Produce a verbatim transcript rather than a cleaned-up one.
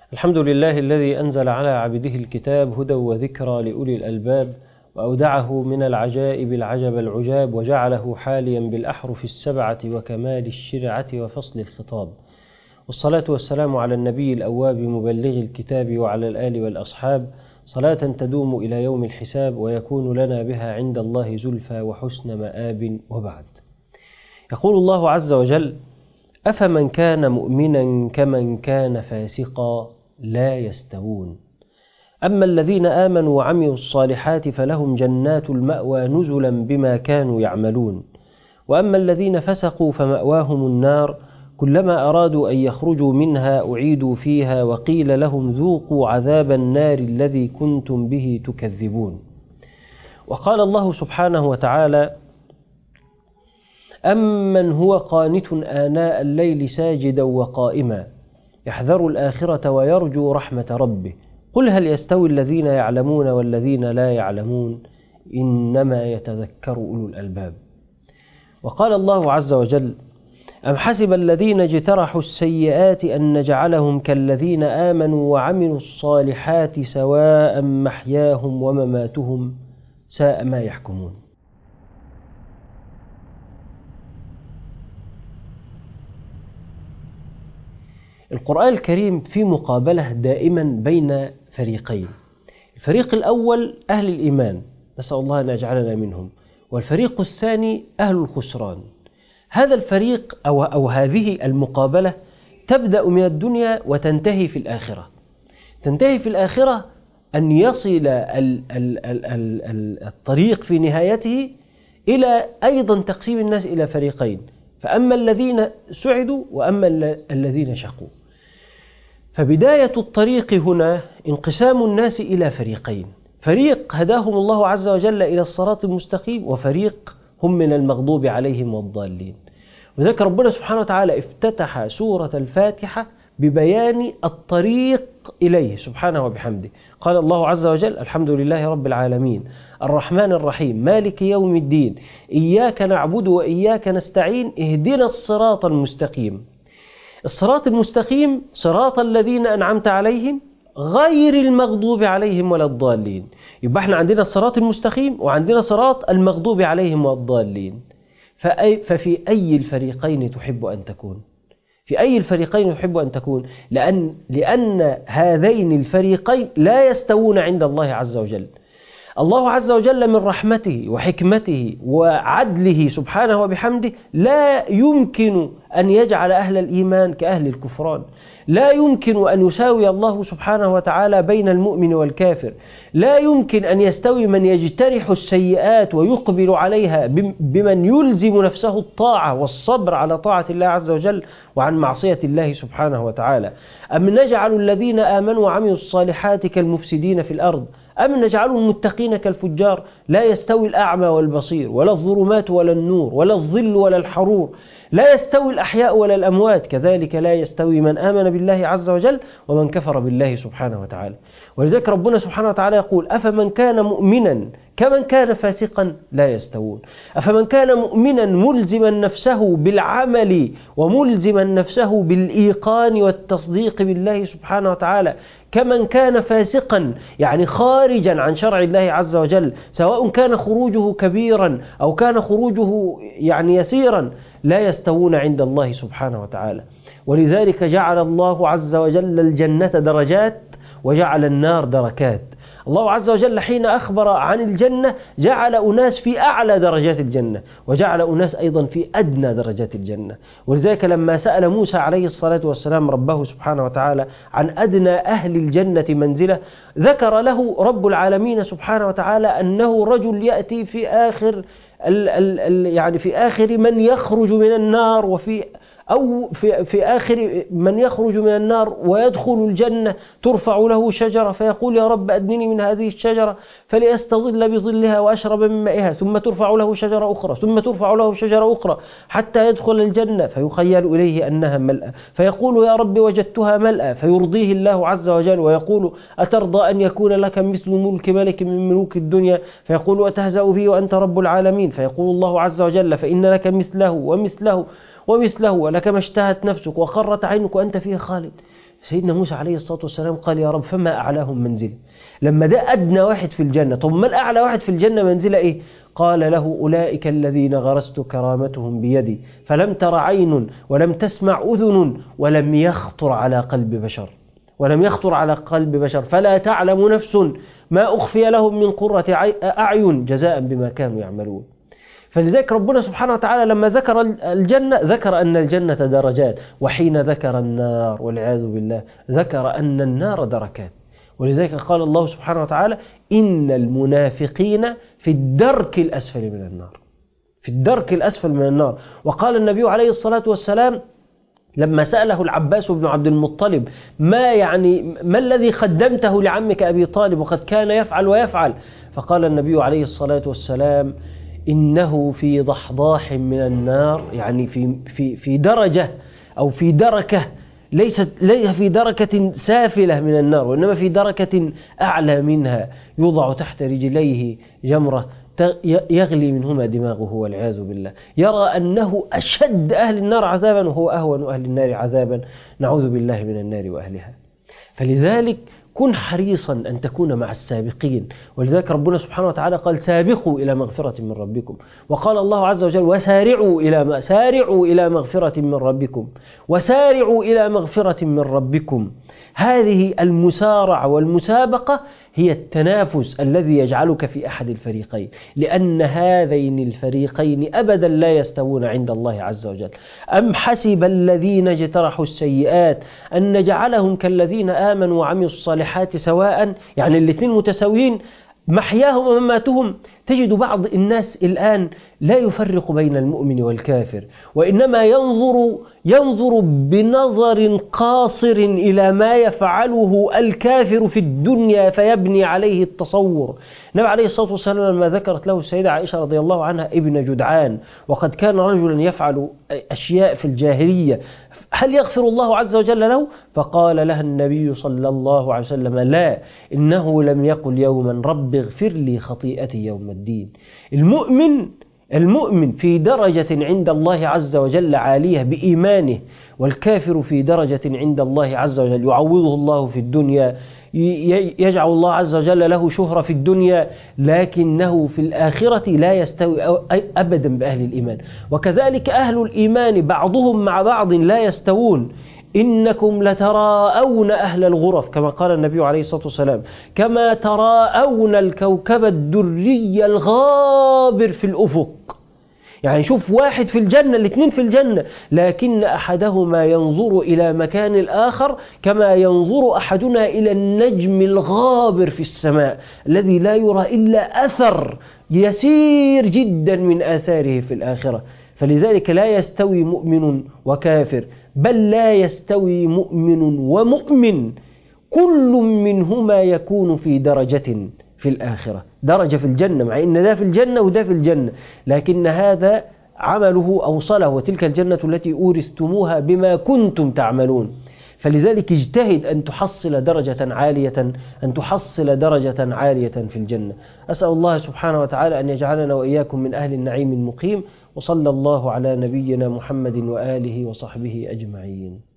الحمد لله الذي أنزل على عبده الكتاب هدى وذكرى لأولي الألباب، وأودعه من العجائب العجب العجاب، وجعله حاليا بالأحرف السبعة وكمال الشرعة وفصل الخطاب. والصلاة والسلام على النبي الأواب مبلغ الكتاب وعلى الآل والأصحاب، صلاة تدوم إلى يوم الحساب ويكون لنا بها عند الله زلفى وحسن مآب. وبعد، يقول الله عز وجل: أفمن كان مؤمنا كمن كان فاسقا لا يستوون، أما الذين آمنوا وعملوا الصالحات فلهم جنات المأوى نزلا بما كانوا يعملون، وأما الذين فسقوا فمأواهم النار كلما أرادوا أن يخرجوا منها أعيدوا فيها وقيل لهم ذوقوا عذاب النار الذي كنتم به تكذبون. وقال الله سبحانه وتعالى: أمن هو قانت آناء الليل ساجدا وقائما يحذر الآخرة ويرجو رحمة ربه قل هل يستوي الذين يعلمون والذين لا يعلمون إنما يتذكر أولو الألباب. وقال الله عز وجل: أم حسب الذين اجترحوا السيئات أن نجعلهم كالذين آمنوا وعملوا الصالحات سواء محياهم ومماتهم ساء ما يحكمون. القرآن الكريم في مقابلة دائما بين فريقين: الفريق الأول أهل الإيمان، نسأل الله أن يجعلنا منهم، والفريق الثاني أهل الخسران. هذا الفريق أو, أو هذه المقابلة تبدأ من الدنيا وتنتهي في الآخرة. تنتهي في الآخرة أن يصل ال ال ال ال ال الطريق في نهايته إلى أيضا تقسيم الناس إلى فريقين، فأما الذين سعدوا وأما الذين شقوا. فبداية الطريق هنا انقسام الناس إلى فريقين: فريق هداهم الله عز وجل إلى الصراط المستقيم، وفريق هم من المغضوب عليهم والضالين. وذلك ربنا سبحانه وتعالى افتتح سورة الفاتحة ببيان الطريق إليه سبحانه وبحمده. قال الله عز وجل: الحمد لله رب العالمين الرحمن الرحيم مالك يوم الدين إياك نعبد وإياك نستعين اهدنا الصراط المستقيم. الصراط المستقيم صراط الذين أنعمت عليهم غير المغضوب عليهم ولا الضالين. يبقى احنا عندنا الصراط المستقيم وعندنا صراط المغضوب عليهم والضالين. ففي أي الفريقين تحب أن تكون؟ في أي الفريقين تحب أن تكون؟ لأن, لأن هذين الفريقين لا يستوون عند الله عز وجل. الله عز وجل من رحمته وحكمته وعدله سبحانه وبحمده لا يمكن أن يجعل أهل الإيمان كأهل الكفران، لا يمكن أن يساوي الله سبحانه وتعالى بين المؤمن والكافر، لا يمكن أن يستوي من يجترح السيئات ويقبل عليها بمن يلزم نفسه الطاعة والصبر على طاعة الله عز وجل وعن معصية الله سبحانه وتعالى. أم نجعل الذين آمنوا وعملوا الصالحات كالمفسدين في الأرض أم نجعل المتقين كالفجار؟ لا يستوي الأعمى والبصير ولا الظلمات ولا النور ولا الظل ولا الحرور، لا يستوي الأحياء ولا الأموات، كذلك لا يستوي من آمن بالله عز وجل ومن كفر بالله سبحانه وتعالى. ولذلك ربنا سبحانه وتعالى يقول: أفمن كان مؤمنا كمن كان فاسقا لا يستوون. أفمن كان مؤمنا ملزما نفسه بالعمل وملزما نفسه بالإيقان والتصديق بالله سبحانه وتعالى كمن كان فاسقا، يعني خارجا عن شرع الله عز وجل، سواء كان خروجه كبيرا أو كان خروجه يعني يسيرا، لا يستوون عند الله سبحانه وتعالى. ولذلك جعل الله عز وجل الجنة درجات وجعل النار دركات. الله عز وجل حين أخبر عن الجنة جعل أناس في أعلى درجات الجنة وجعل أناس أيضا في أدنى درجات الجنة. ولذلك لما سأل موسى عليه الصلاة والسلام ربه سبحانه وتعالى عن أدنى أهل الجنة منزلة، ذكر له رب العالمين سبحانه وتعالى أنه رجل يأتي في آخر ال ال ال يعني في آخر من يخرج من النار وفي أو في, في آخر من يخرج من النار ويدخل الجنة ترفع له شجرة فيقول: يا رب أدنني من هذه الشجرة فليستظل بظلها وأشرب من مائها، ثم ترفع له شجرة أخرى ثم ترفع له شجرة أخرى حتى يدخل الجنة فيخيل إليه أنها ملأة، فيقول: يا رب وجدتها ملأة، فيرضيه الله عز وجل ويقول: أترضى أن يكون لك مثل ملك ملك من ملوك الدنيا؟ فيقول: وتهزأ به وأنت رب العالمين. فيقول الله عز وجل: فإن لك مثله ومثله ومثله ولك ما اشتهت نفسك وخرت عينك وأنت فيه خالد. سيدنا موسى عليه الصلاة والسلام قال يا رب فما أعلاهم منزلة؟ لما ده أدنى واحد في الجنة، طب ما الأعلى واحد في الجنة منزلة إيه؟ قال له أولئك الذين غرست كرامتهم بيدي فلم تر عين ولم تسمع أذن ولم يخطر على قلب بشر ولم يخطر على قلب بشر فلا تعلم نفس ما أخفي لهم من قرة أعين جزاء بما كانوا يعملون. فلذلك ربنا سبحانه وتعالى لما ذكر الجنة ذكر أن الجنة درجات، وحين ذكر النار والعياذ بالله ذكر أن النار دركات. ولذلك قال الله سبحانه وتعالى إن المنافقين في الدرك الأسفل من النار، في الدرك الأسفل من النار. وقال النبي عليه الصلاة والسلام لما سأله العباس بن عبد المطلب ما يعني ما الذي قدمته لعمك أبي طالب وقد كان يفعل ويفعل، فقال النبي عليه الصلاة والسلام إنه في ضحضاح من النار، يعني في في في درجة أو في دركة ليست ليس في دركة سافلة من النار، وإنما في دركة أعلى منها، يوضع تحت رجليه جمرة يغلي منهما دماغه والعياذ بالله، يرى أنه أشد أهل النار عذابا وهو أهون أهل النار عذابا، نعوذ بالله من النار وأهلها. فلذلك كن حريصا أن تكون مع السابقين. ولذلك ربنا سبحانه وتعالى قال سابقوا إلى مغفرة من ربكم، وقال الله عز وجل وسارعوا إلى سارعوا إلى مغفرة من ربكم وسارعوا إلى مغفرة من ربكم. هذه المسارعة والمسابقة هي التنافس الذي يجعلك في أحد الفريقين، لأن هذين الفريقين أبدا لا يستوون عند الله عز وجل. أم حسب الذين اجترحوا السيئات أن نجعلهم كالذين آمنوا وعملوا الصالحات سواء، يعني الاثنين متساويين محياهم ومماتهم. تجد بعض الناس الآن لا يفرق بين المؤمن والكافر، وإنما ينظر ينظر بنظر قاصر إلى ما يفعله الكافر في الدنيا فيبني عليه التصور. النبي عليه الصلاة والسلام لما ذكرت له السيدة عائشة رضي الله عنها ابن جدعان وقد كان رجلا يفعل أشياء في الجاهلية، هل يغفر الله عز وجل له؟ فقال لها النبي صلى الله عليه وسلم لا، إنه لم يقل يوما رب اغفر لي خطيئتي يوم الدين. المؤمن المؤمن في درجة عند الله عز وجل عالية بإيمانه، والكافر في درجة عند الله عز وجل يعوضه الله في الدنيا، يجعل الله عز وجل له شهرة في الدنيا، لكنه في الآخرة لا يستوي أبدا بأهل الإيمان. وكذلك أهل الإيمان بعضهم مع بعض لا يستوون. إنكم لتراءون أهل الغرف كما قال النبي عليه الصلاة والسلام كما تراءون الكوكب الدري الغابر في الأفق. يعني شوف واحد في الجنة، الاثنين في الجنة، لكن أحدهما ينظر إلى مكان الآخر كما ينظر أحدنا إلى النجم الغابر في السماء الذي لا يرى إلا أثر يسير جدا من آثاره في الآخرة. فلذلك لا يستوي مؤمن وكافر، بل لا يستوي مؤمن ومؤمن، كل منهما يكون في درجة في الآخرة، درجة في الجنة، مع إن ده في الجنة وده في الجنة، لكن هذا عمله أوصله، وتلك الجنة التي أورثتموها بما كنتم تعملون. فلذلك اجتهد أن تحصل درجة عالية أن تحصل درجة عالية في الجنة. أسأل الله سبحانه وتعالى أن يجعلنا وإياكم من أهل النعيم المقيم، وصلى الله على نبينا محمد وآله وصحبه أجمعين.